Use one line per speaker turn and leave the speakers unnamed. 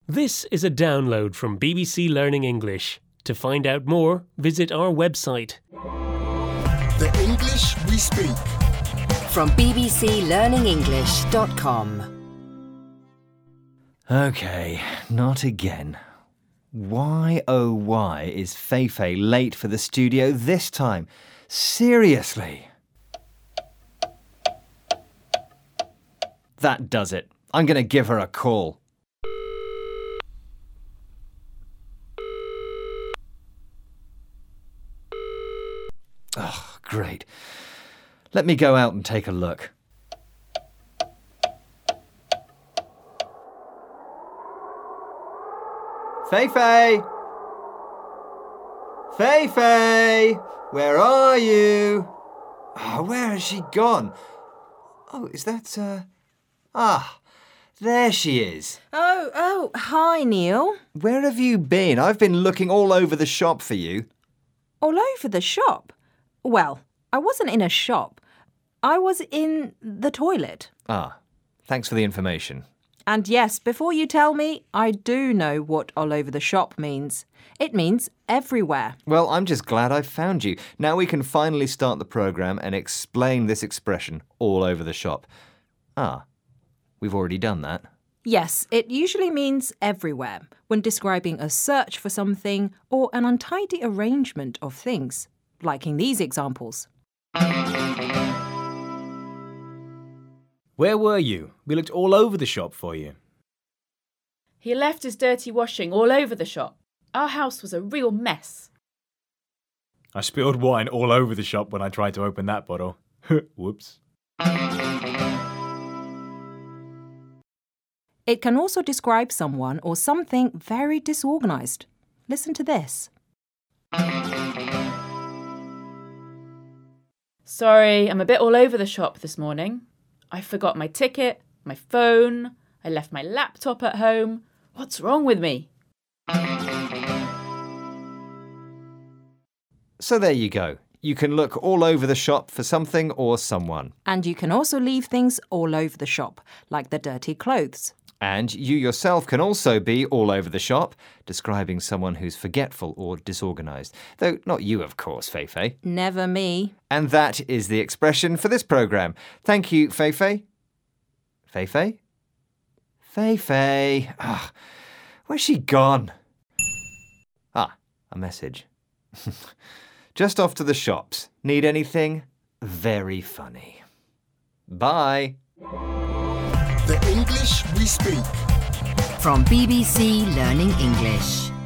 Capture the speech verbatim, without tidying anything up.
This is a download from B B C Learning English. To find out more, visit our website.
The English we speak.
From b b c learning english dot com.
Okay, not again. Why, oh why, is Feifei late for the studio this time? Seriously? That does it. I'm going to give her a call. Oh, great. Let me go out and take a look. Feifei! Feifei! Where are you? Oh, where has she gone? Oh, is that, uh... Ah, there she is.
Oh, oh, hi, Neil.
Where have you been? I've been looking all over the shop for you.
All over the shop? Well, I wasn't in a shop. I was in the toilet.
Ah, thanks for the information.
And yes, before you tell me, I do know what all over the shop means. It means everywhere.
Well, I'm just glad I've found you. Now we can finally start the programme and explain this expression, all over the shop. Ah, we've already done that.
Yes, it usually means everywhere when describing a search for something or an untidy arrangement of things, like in these examples.
Where were you? We looked all over the shop for you.
He left his dirty washing all over the shop. Our house was a real mess.
I spilled wine all over the shop when I tried to open that bottle. Whoops.
It can also describe someone or something very disorganized. Listen to this.
Sorry, I'm a bit all over the shop this morning. I forgot my ticket, my phone, I left my laptop at home. What's wrong with me?
So there you go. You can look all over the shop for something or someone.
And you can also leave things all over the shop, like the dirty clothes.
And you yourself can also be all over the shop, describing someone who's forgetful or disorganised. Though not you, of course, Feifei.
Never me.
And that is the expression for this programme. Thank you, Feifei. Feifei? Feifei. Ah, where's she gone? Ah, a message. Just off to the shops. Need anything? Very funny. Bye.
The English we speak.
From B B C Learning English.